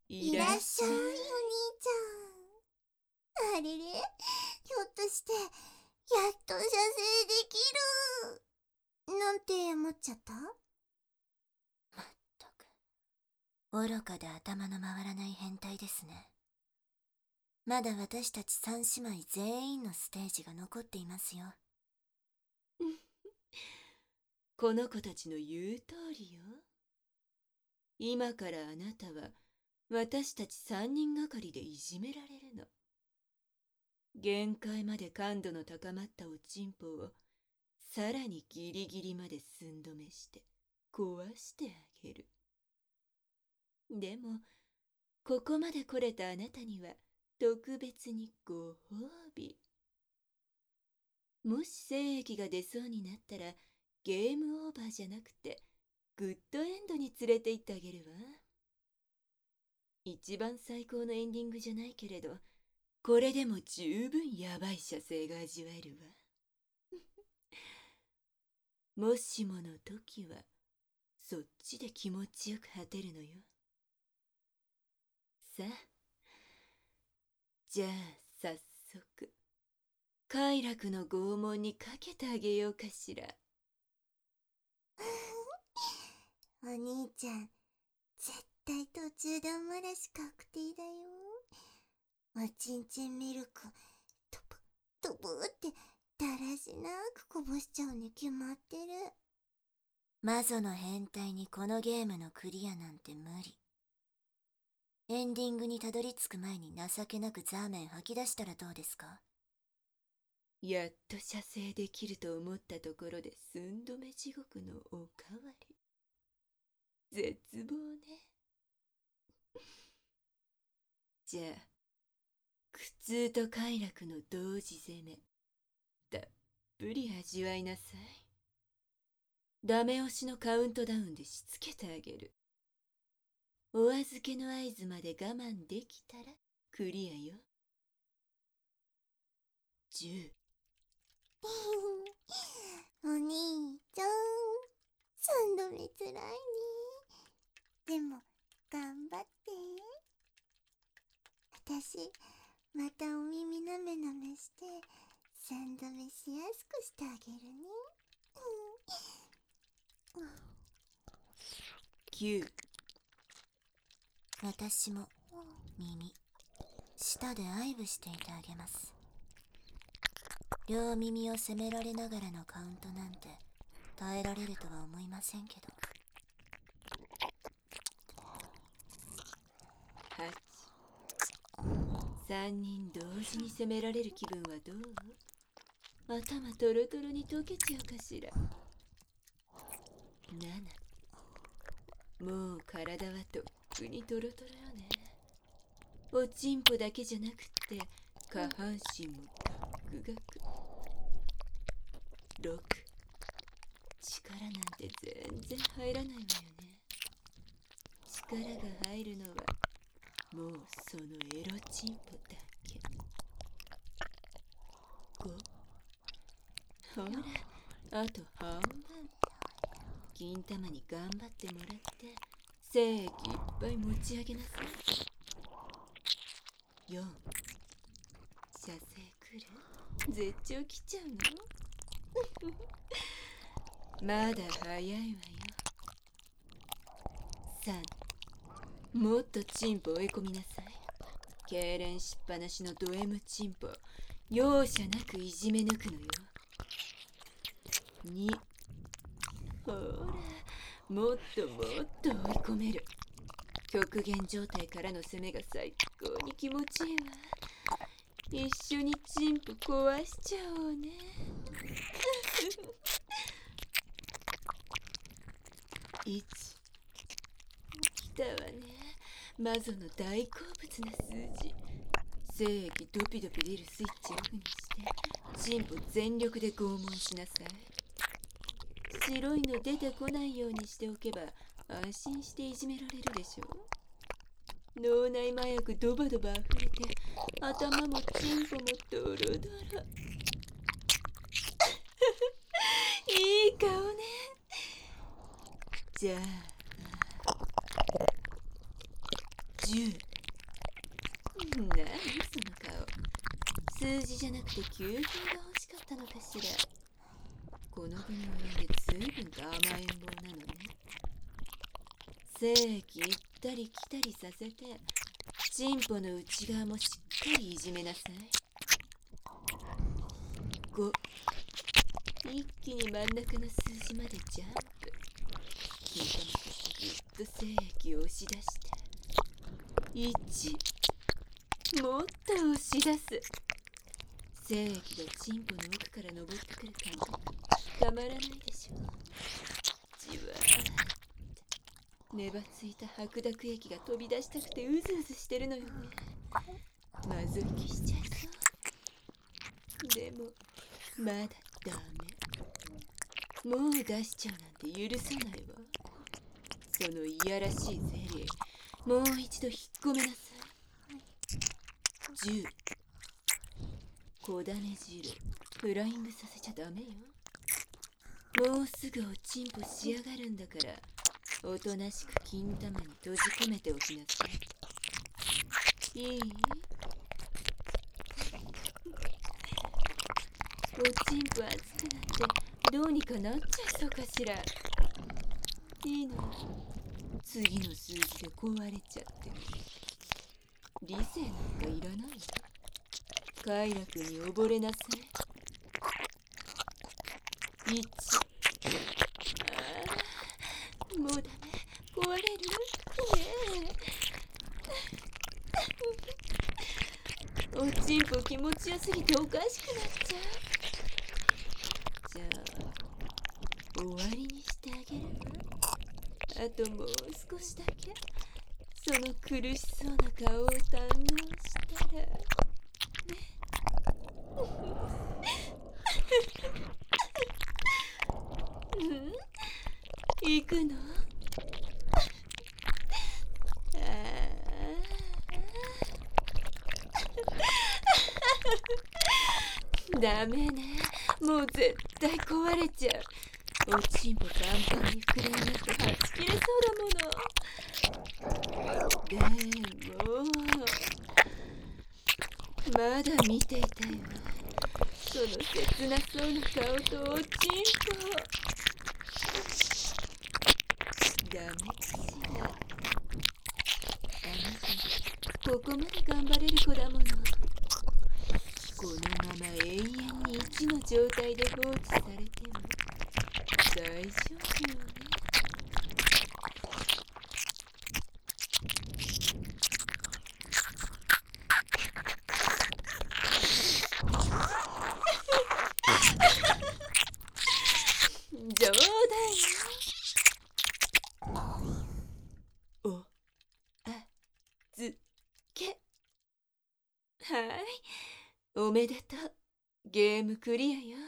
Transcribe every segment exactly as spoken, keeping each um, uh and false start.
いらっしゃい、お兄ちゃん。あれれ、ひょっとして、やっと射精できるなんて思っちゃった？ まったく、愚かで頭の回らない変態ですね。まだ私たち三姉妹全員のステージが残っていますよ。 この子たちの言う通りよ。今からあなたは私たち三人がかりでいじめられるの。限界まで感度の高まったおちんぽをさらにギリギリまで寸止めして壊してあげる。でもここまで来れたあなたには特別にご褒美。もし精液が出そうになったらゲームオーバーじゃなくてグッドエンドに連れて行ってあげるわ。一番最高のエンディングじゃないけれど、これでも十分ヤバい射精が味わえるわ。もしもの時はそっちで気持ちよく果てるのよ。さあ、じゃあ早速快楽の拷問にかけてあげようかしら。 お兄ちゃん、絶対途中でお漏らし確定だよ。おちんちんミルク、トプ、トプってだらしなくこぼしちゃうに決まってる。 マゾの変態にこのゲームのクリアなんて無理。エンディングにたどり着く前に情けなくザーメン吐き出したらどうですか？ やっと射精できると思ったところで寸止め地獄のおかわり。絶望ね。じゃあ苦痛と快楽の同時攻めたっぷり味わいなさい。ダメ押しのカウントダウンでしつけてあげる。お預けの合図まで我慢できたらクリアよ。じゅう。 お兄ちゃん、三度目つらいね。でも頑張って。私またお耳なめなめして三度目しやすくしてあげるね。 きゅう。 私も耳、舌で愛撫していてあげます。両耳を責められながらのカウントなんて耐えられるとは思いませんけど。 はち。三人同時に責められる気分はどう？頭トロトロに溶けちゃうかしら。なな。もう体はとっくにトロトロよね。おちんぽだけじゃなくって下半身もガクガク。ろく。力なんて全然入らないわよね。力が入るのはもうそのエロチンポだけ。ご。ほら、あと半分。金玉に頑張ってもらって精液いっぱい持ち上げなさい。よん。射精来る？絶頂来ちゃうの？まだ早いわよ。さん。もっとチンポ追い込みなさい。痙攣しっぱなしのド M チンポ容赦なくいじめ抜くのよ。に。ほら、もっともっと追い込める。極限状態からの攻めが最高に気持ちいいわ。一緒にチンポ壊しちゃおうね。いち。来たわね。マゾの大好物な数字。精液ドピドピ出るスイッチオフにしてチンポ全力で拷問しなさい。白いの出てこないようにしておけば安心していじめられるでしょ。脳内麻薬ドバドバ溢れて頭もチンポもドロドロ。いい顔ね。じゃあじゅう。何その顔。数字じゃなくてきゅうひんが欲しかったのかしら。この国の親で随分と甘えん坊なのね。精液行ったり来たりさせて、チンポの内側もしっかりいじめなさい。ご。一気に真ん中の数字までジャンプ。金玉からぐっと精液を押し出して。いち。もっと押し出す。精液がチンポの奥から登ってくる感じたまらないでしょ。じわー。粘ついた白濁液が飛び出したくてうずうずしてるのよね。まずい気しちゃいそう。でもまだダメ。もう出しちゃうなんて許さないわ。そのいやらしいゼリー、もう一度引っ込めなさい。じゅう。小種汁フライングさせちゃダメよ。もうすぐおちんぽ仕上がるんだから、おとなしく金玉に閉じ込めておきなさい。いい？おちんぽ熱くなってどうにかなっちゃいそうかしら。いいの？次の数字で壊れちゃって。理性なんかいらないよ。快楽に溺れなさい。いち。ああ、もうダメ。壊れるねえ。おちんぽ気持ちよすぎておかしくなっちゃう。じゃあ終わりにしてあげるわ。あともう少しだけその苦しそうな顔を堪能したらね。うん、行くの？ああダメね。もう絶対壊れちゃう。おちんぽパンパンに膨れ上がってはち切れそうだもの。でもまだ見ていたよ。その切なそうな顔とおちんぽ。ダメかしら。あなたここまで頑張れる子だもの。このまま永遠にいちの状態で放置されても大丈夫よね。冗談よ。おあずけ。はい、おめでとう。ゲームクリアよ。 おめで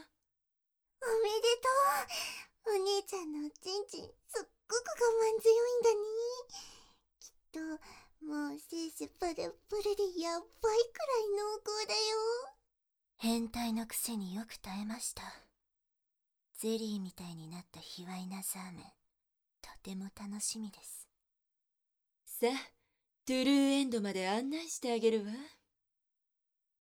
とう。お姉ちゃんのおちんちんすっごく我慢強いんだね。きっともう精子パラパラでやばいくらい濃厚だよ。 変態のくせによく耐えました。ゼリーみたいになった卑猥なザーメン、とても楽しみです。 さあ、トゥルーエンドまで案内してあげるわ。